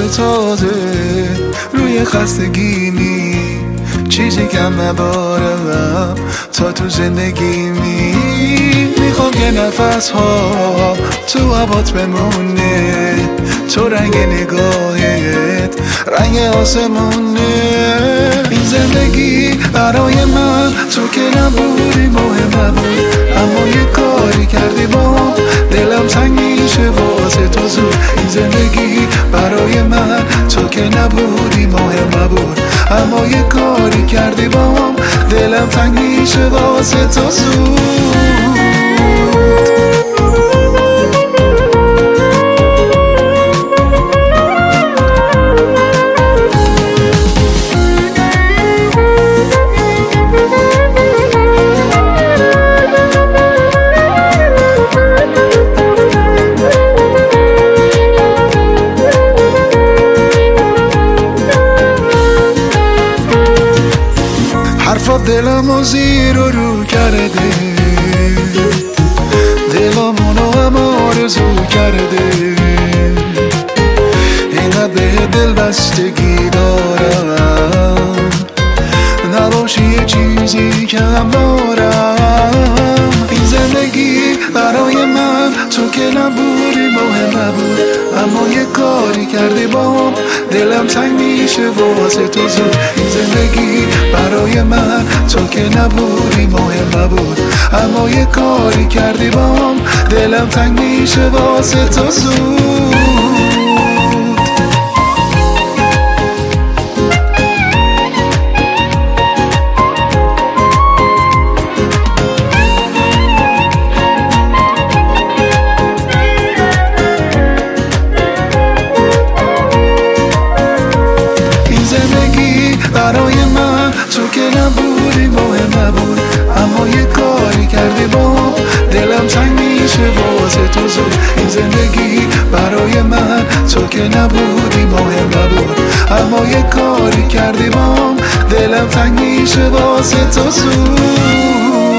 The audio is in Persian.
واسه تازه روی خستگیمی چیزی کم نبارم تا تو زندگیمی میخوام یه نفس ها تو هوات بمونه تو رنگ نگاهت رنگ آسمونه این زندگی برای من تو که نبودی مهم نبود اما یه کاری کردی با دلم تنگ میشه واسه تو زود این زندگی برای من تو که نبودی مهم نبود اما یه کاری کردی با دلم تنگ میشه واسه تو زود حرفات دلمو زیر و رو کرده دلمونو هم آرزو کرده اینقدر به دل بستگی دارم نباشی یه چیزی کم دارم این زندگی برای من تو که نبودی مهم نبود اما یه کاری کردی با دلم تنگ میشه واسه تو زود این زندگی برای من تو که نبودی مهم نبود اما یه کاری کردی با دلم تنگ میشه واسه تو زود برای من تو که نبودی مهم نبود اما یه کاری کردی با دلم تنگ میشه واسه تو زود این زندگی برای من تو که نبودی مهم نبود اما یه کاری کردی با دلم تنگ میشه واسه تو زود